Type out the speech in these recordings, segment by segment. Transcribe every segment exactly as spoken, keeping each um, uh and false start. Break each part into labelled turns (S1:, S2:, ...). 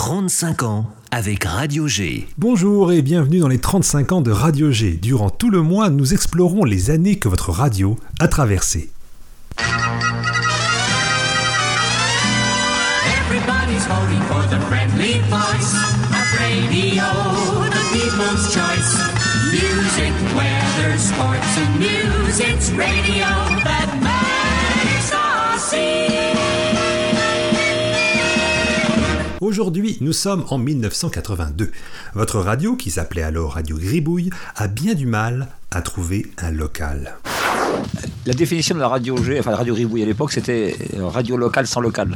S1: trente-cinq ans avec Radio G.
S2: Bonjour et bienvenue dans les trente-cinq ans de Radio G. Durant tout le mois, nous explorons les années que votre radio a traversées.
S3: Everybody's voting for the friendly voice of radio, the people's choice. Music, weather, sports and news, it's radio that makes us sing.
S2: Aujourd'hui, nous sommes en dix-neuf cent quatre-vingt-deux. Votre radio, qui s'appelait alors Radio Gribouille, a bien du mal à trouver un local.
S4: La définition de la radio G, enfin la radio Gribouille à l'époque, c'était radio locale sans local.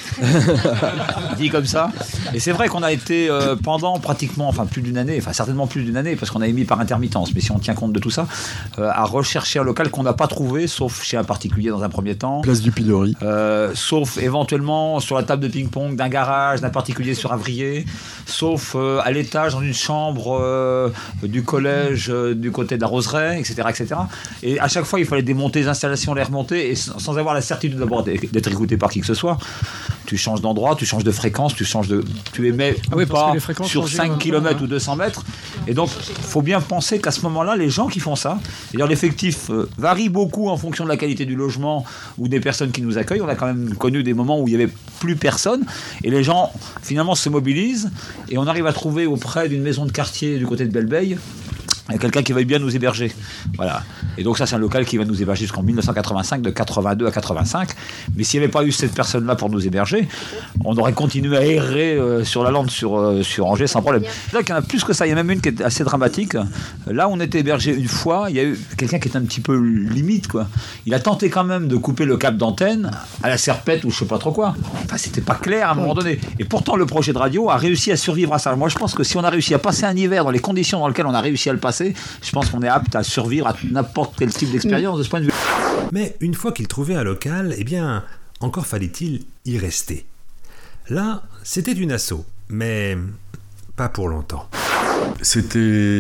S4: Dit comme ça. Et c'est vrai qu'on a été euh, pendant pratiquement, enfin plus d'une année, enfin certainement plus d'une année, parce qu'on a émis par intermittence, mais si on tient compte de tout ça, euh, à rechercher un local qu'on n'a pas trouvé, sauf chez un particulier dans un premier temps.
S5: Place du Pilori.
S4: Euh, sauf éventuellement sur la table de ping-pong d'un garage, d'un particulier sur Avrier, sauf euh, à l'étage dans une chambre euh, du collège euh, du côté de la Roseraie, et cetera, et cetera. Et à chaque fois, il fallait démonter les installations, les remonter, et sans avoir la certitude d'abord d'être écouté par qui que ce soit. Tu changes d'endroit, tu changes de fréquence, tu changes de, tu émets ah oui, pas sur cinq kilomètres ou deux cents mètres. Et donc, il faut bien penser qu'à ce moment-là, les gens qui font ça, c'est-à-dire l'effectif euh, varie beaucoup en fonction de la qualité du logement ou des personnes qui nous accueillent. On a quand même connu des moments où il n'y avait plus personne et les gens, finalement, se mobilisent et on arrive à trouver auprès d'une maison de quartier du côté de Belle-Beille il y a quelqu'un qui va bien nous héberger. Voilà. Et donc ça, c'est un local qui va nous héberger jusqu'en dix-neuf cent quatre-vingt-cinq, de quatre-vingt-deux à quatre-vingt-cinq. Mais s'il n'y avait pas eu cette personne-là pour nous héberger, on aurait continué à errer euh, sur la lande sur, euh, sur Angers sans problème. Là, il y en a plus que ça. Il y a même une qui est assez dramatique. Là, on était hébergé une fois. Il y a eu quelqu'un qui est un petit peu limite, quoi. Il a tenté quand même de couper le câble d'antenne à la serpette ou je sais pas trop quoi. Enfin, c'était pas clair à un moment donné. Et pourtant, le projet de radio a réussi à survivre à ça. Moi, je pense que si on a réussi à passer un hiver dans les conditions dans lesquelles on a réussi à le passer, je pense qu'on est apte à survivre à n'importe quel type d'expérience de ce point de vue.
S2: Mais une fois qu'il trouvait un local, eh bien, encore fallait-il y rester. Là, c'était une asso, mais pas pour longtemps.
S5: C'était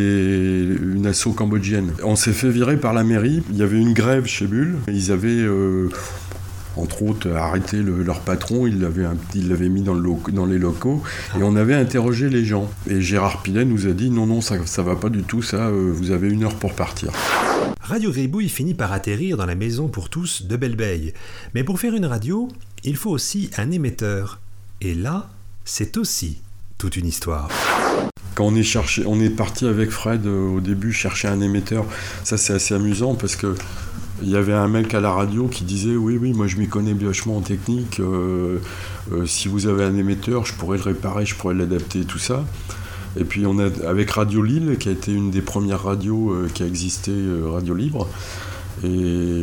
S5: une asso cambodgienne. On s'est fait virer par la mairie. Il y avait une grève chez Bulle. Ils avaient... Euh entre autres, arrêté le, leur patron, il l'avait, il l'avait mis dans, le lo, dans les locaux, et on avait interrogé les gens. Et Gérard Pinet nous a dit, non, non, ça ça va pas du tout, ça, euh, vous avez une heure pour partir.
S2: Radio Gribouille finit par atterrir dans la maison pour tous de Belle-Beille. Mais pour faire une radio, il faut aussi un émetteur. Et là, c'est aussi toute une histoire.
S5: Quand on est, cherché, on est parti avec Fred, euh, au début, chercher un émetteur, ça c'est assez amusant, parce que il y avait un mec à la radio qui disait « Oui, oui, moi je m'y connais vachement en technique, euh, euh, si vous avez un émetteur, je pourrais le réparer, je pourrais l'adapter, tout ça. » Et puis on a, avec Radio Lille, qui a été une des premières radios euh, qui a existé, euh, Radio Libre, et,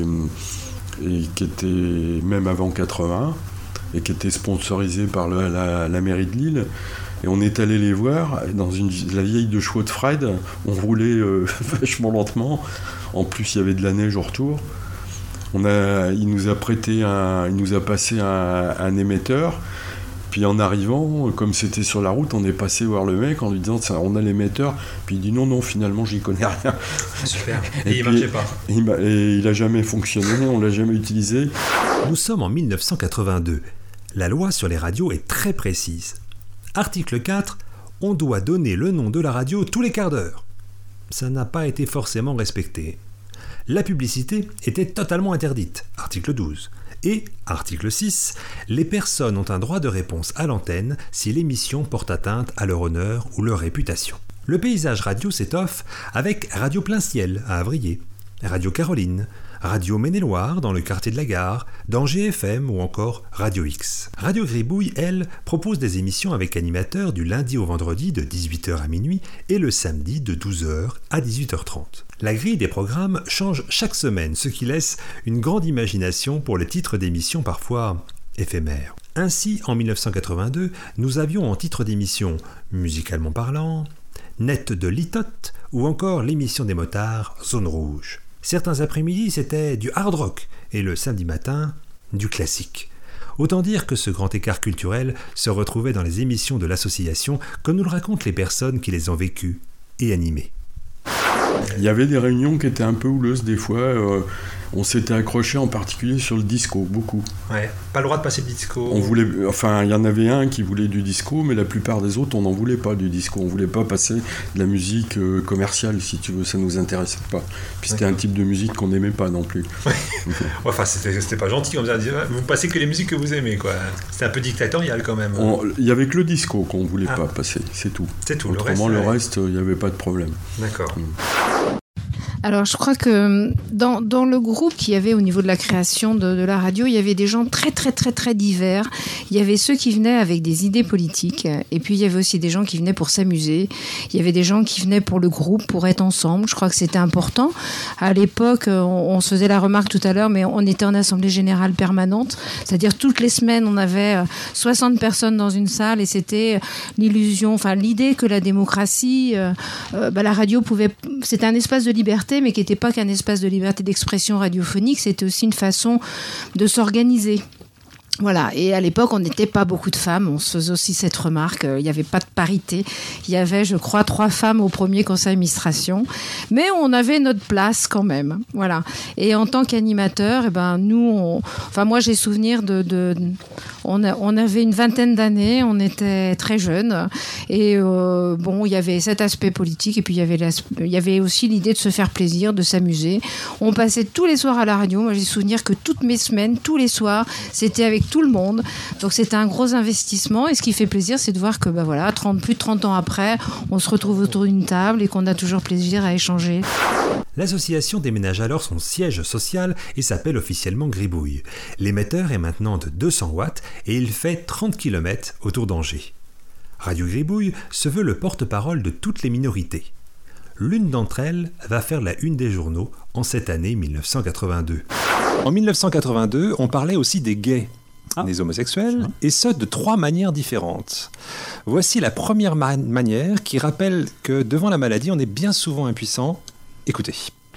S5: et qui était même avant quatre-vingts, et qui était sponsorisée par le, la, la mairie de Lille. Et on est allé les voir, dans une, la vieille de chevaux de Fred, on roulait euh, vachement lentement, en plus il y avait de la neige au retour. On a, il nous a prêté, un, il nous a passé un, un émetteur, puis en arrivant, comme c'était sur la route, on est passé voir le mec en lui disant on a l'émetteur, puis il dit non, non, finalement j'y connais rien.
S6: Super, et, et il puis, marchait pas.
S5: Il, et il a jamais fonctionné, on l'a jamais utilisé.
S2: Nous sommes en dix-neuf cent quatre-vingt-deux. La loi sur les radios est très précise. Article quatre, on doit donner le nom de la radio tous les quarts d'heure. Ça n'a pas été forcément respecté. La publicité était totalement interdite. Article douze. Et, article six, les personnes ont un droit de réponse à l'antenne si l'émission porte atteinte à leur honneur ou leur réputation. Le paysage radio s'étoffe avec Radio Plein Ciel à Avrier, Radio Caroline, Radio Maine-et-Loire dans le quartier de la Gare, d'Angers F M ou encore Radio X. Radio Gribouille, elle, propose des émissions avec animateurs du lundi au vendredi de dix-huit heures à minuit et le samedi de douze heures à dix-huit heures trente. La grille des programmes change chaque semaine, ce qui laisse une grande imagination pour les titres d'émissions parfois éphémères. Ainsi, en dix-neuf cent quatre-vingt-deux, nous avions en titre d'émission Musicalement parlant, Net de Litote ou encore l'émission des motards Zone Rouge. Certains après-midi, c'était du hard rock et le samedi matin, du classique. Autant dire que ce grand écart culturel se retrouvait dans les émissions de l'association, comme nous le racontent les personnes qui les ont vécues et animées.
S5: Il y avait des réunions qui étaient un peu houleuses des fois. Euh, On s'était accroché en particulier sur le disco, beaucoup.
S6: Ouais, pas le droit de passer de disco.
S5: On voulait, enfin, il y en avait un qui voulait du disco, mais la plupart des autres, on n'en voulait pas du disco. On voulait pas passer de la musique euh, commerciale, si tu veux, ça nous intéressait pas. Puis c'était un type de musique qu'on n'aimait pas non plus.
S6: Ouais. Enfin, c'était, c'était pas gentil comme ça. Vous passez que les musiques que vous aimez, quoi. C'était un peu dictatorial quand même.
S5: Il y avait que le disco qu'on voulait ah. pas passer, c'est tout.
S6: C'est tout.
S5: Autrement, le reste, il n'y avait pas de problème.
S6: D'accord.
S5: Mmh.
S7: Alors, je crois que dans, dans le groupe qu'il y avait au niveau de la création de, de la radio, il y avait des gens très, très, très, très divers. Il y avait ceux qui venaient avec des idées politiques, et puis il y avait aussi des gens qui venaient pour s'amuser. Il y avait des gens qui venaient pour le groupe, pour être ensemble. Je crois que c'était important. À l'époque, on, on se faisait la remarque tout à l'heure, mais on était en assemblée générale permanente. C'est-à-dire, toutes les semaines, on avait soixante personnes dans une salle, et c'était l'illusion, enfin, l'idée que la démocratie, euh, euh, bah, la radio pouvait... C'était un espace de liberté, mais qui n'était pas qu'un espace de liberté d'expression radiophonique, c'était aussi une façon de s'organiser. Voilà, et à l'époque, on n'était pas beaucoup de femmes, on se faisait aussi cette remarque, il n'y avait pas de parité, il y avait, je crois, trois femmes au premier conseil d'administration, mais on avait notre place quand même, voilà. Et en tant qu'animateur, eh ben, nous, on... enfin moi j'ai souvenir de... de... On, a, on avait une vingtaine d'années, on était très jeunes, et euh, bon, il y avait cet aspect politique, et puis il y avait, il y avait aussi l'idée de se faire plaisir, de s'amuser. On passait tous les soirs à la radio, moi j'ai souvenir que toutes mes semaines, tous les soirs, c'était avec tout le monde, donc c'était un gros investissement, et ce qui fait plaisir, c'est de voir que bah voilà, trente, plus de trente ans après, on se retrouve autour d'une table et qu'on a toujours plaisir à échanger.
S2: L'association déménage alors son siège social et s'appelle officiellement Gribouille. L'émetteur est maintenant de deux cents watts et il fait trente kilomètres autour d'Angers. Radio Gribouille se veut le porte-parole de toutes les minorités. L'une d'entre elles va faire la une des journaux en cette année dix-neuf cent quatre-vingt-deux.
S8: En dix-neuf cent quatre-vingt-deux, on parlait aussi des gays, ah. des homosexuels, et ce, de trois manières différentes. Voici la première ma- manière qui rappelle que devant la maladie, on est bien souvent impuissant. Écoutez.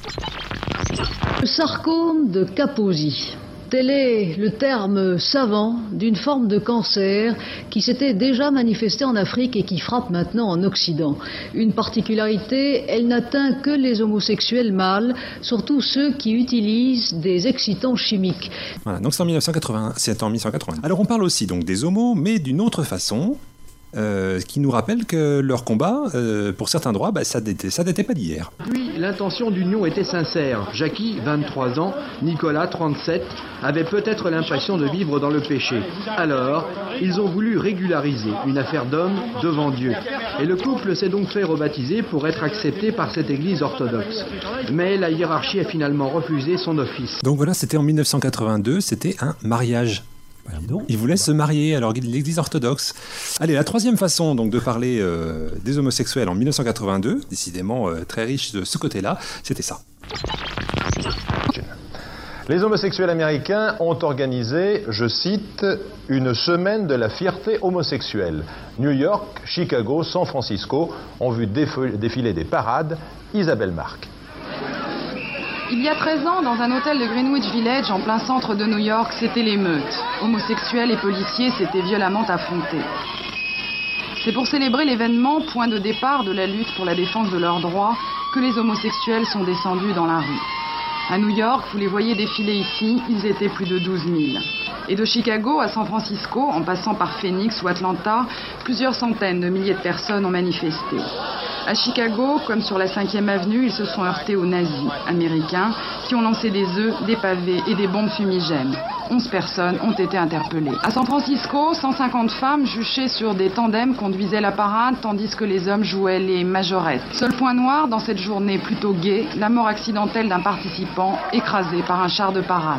S9: Le sarcome de Kaposi. Tel est le terme savant d'une forme de cancer qui s'était déjà manifestée en Afrique et qui frappe maintenant en Occident. Une particularité, elle n'atteint que les homosexuels mâles, surtout ceux qui utilisent des excitants chimiques.
S8: Voilà, donc c'est en dix-neuf cent quatre-vingts, c'est en dix-neuf cent quatre-vingts. Alors on parle aussi donc des homos, mais d'une autre façon, euh, qui nous rappelle que leur combat, euh, pour certains droits, bah, ça n'était ça n'était pas d'hier.
S10: Puis l'intention d'union était sincère. Jackie, vingt-trois ans, Nicolas, trente-sept, avaient peut-être l'impression de vivre dans le péché. Alors, ils ont voulu régulariser une affaire d'homme devant Dieu. Et le couple s'est donc fait rebaptiser pour être accepté par cette église orthodoxe. Mais la hiérarchie a finalement refusé son office.
S8: Donc voilà, c'était en dix-neuf cent quatre-vingt-deux, c'était un mariage. Ils voulaient se marier, alors l'église orthodoxe. Allez, la troisième façon donc, de parler euh, des homosexuels en dix-neuf cent quatre-vingt-deux, décidément euh, très riche de ce côté-là, c'était ça.
S11: Les homosexuels américains ont organisé, je cite, une semaine de la fierté homosexuelle. New York, Chicago, San Francisco ont vu déf- défiler des parades. Isabelle Marc.
S12: Il y a treize ans, dans un hôtel de Greenwich Village, en plein centre de New York, c'était l'émeute. Homosexuels et policiers s'étaient violemment affrontés. C'est pour célébrer l'événement, point de départ de la lutte pour la défense de leurs droits, que les homosexuels sont descendus dans la rue. À New York, vous les voyez défiler ici, ils étaient plus de douze mille. Et de Chicago à San Francisco, en passant par Phoenix ou Atlanta, plusieurs centaines de milliers de personnes ont manifesté. À Chicago, comme sur la cinquième avenue, ils se sont heurtés aux nazis américains qui ont lancé des œufs, des pavés et des bombes fumigènes. onze personnes ont été interpellées. À San Francisco, cent cinquante femmes juchées sur des tandems conduisaient la parade tandis que les hommes jouaient les majorettes. Seul point noir dans cette journée plutôt gaie, la mort accidentelle d'un participant écrasé par un char de parade.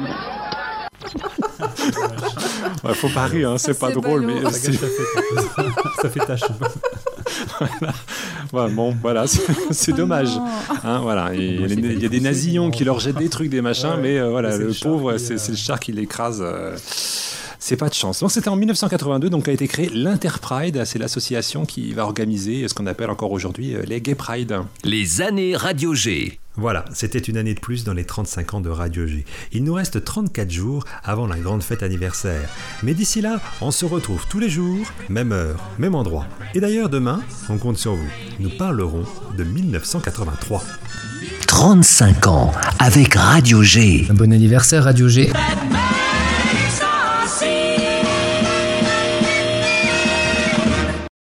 S8: Ouais, faut pas rire, hein, c'est, c'est pas drôle, mais
S6: ça, c'est... ça fait, ça fait tâche.
S8: Voilà. Ouais, bon, voilà, c'est, c'est dommage. Hein, voilà. Il, bon, il y a des nazillons qui leur jettent des trucs, des machins, ouais, mais euh, voilà, le pauvre, qui, c'est, euh... c'est le char qui l'écrase. Euh... C'est pas de chance. Donc c'était en dix-neuf cent quatre-vingt-deux, donc a été créé l'Interpride. C'est l'association qui va organiser ce qu'on appelle encore aujourd'hui les Gay Pride.
S1: Les années Radio G.
S2: Voilà, c'était une année de plus dans les trente-cinq ans de Radio G. Il nous reste trente-quatre jours avant la grande fête anniversaire. Mais d'ici là, on se retrouve tous les jours, même heure, même endroit. Et d'ailleurs, demain, on compte sur vous. Nous parlerons de dix-neuf cent quatre-vingt-trois.
S1: trente-cinq ans avec Radio G.
S13: Un bon anniversaire Radio G.
S3: That